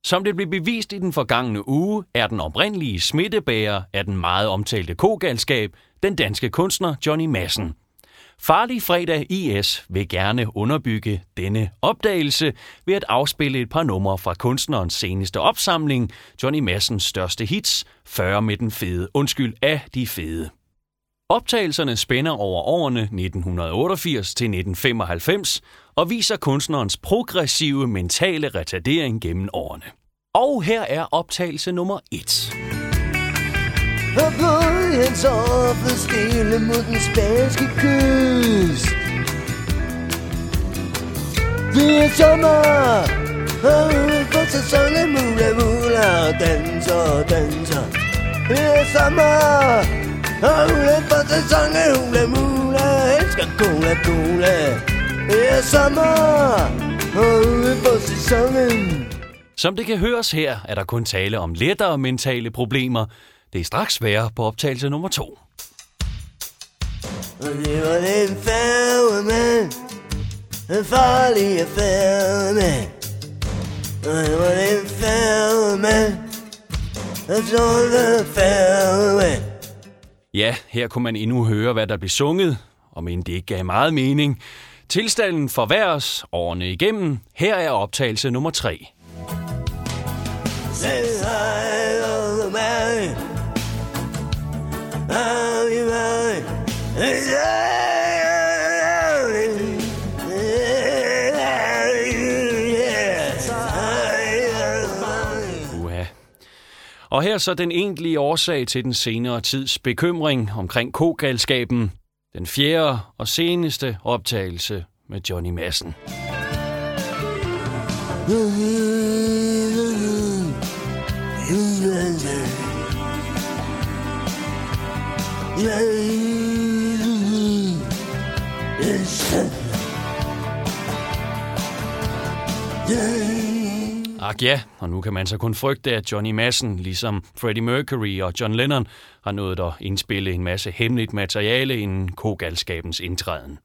Som det blev bevist i den forgangne uge, er den oprindelige smittebærer af den meget omtalte kogalskab den danske kunstner Johnny Madsen. Farlig Fredag IS vil gerne underbygge denne opdagelse ved at afspille et par numre fra kunstnerens seneste opsamling, Johnny Madsens største hits, 40 med den fede, af de fede. Optagelserne spænder over årene 1988 til 1995 og viser kunstnerens progressive mentale retardering gennem årene. Og her er optagelse nummer 1. Og blod hans overflod stille mod den spanske kyst. Det er sommer, og ude på sæsonen mula mula og danser. Det er sommer, og ude på sæsonen hula mula, elsker cola. Det er sommer, og ude på sæsonen. Som det kan høres her, er der kun tale om lettere mentale problemer. Det er straks værre på optagelse nummer 2. Og det var den færgemand, en farlig færgemand. Og det var den færgemand, en sådan færgemand. Ja, her kunne man endnu høre, hvad der blev sunget, og men det ikke gav meget mening. Tilstanden forværres årene igennem. Her er optagelse nummer 3. Og her så den egentlige årsag til den senere tids bekymring omkring kogalskaben. Den fjerde og seneste optagelse med Johnny Madsen. Ak ja, og nu kan man så kun frygte, at Johnny Madsen, ligesom Freddie Mercury og John Lennon, har nået at indspille en masse hemmeligt materiale inden kogalskabens indtræden.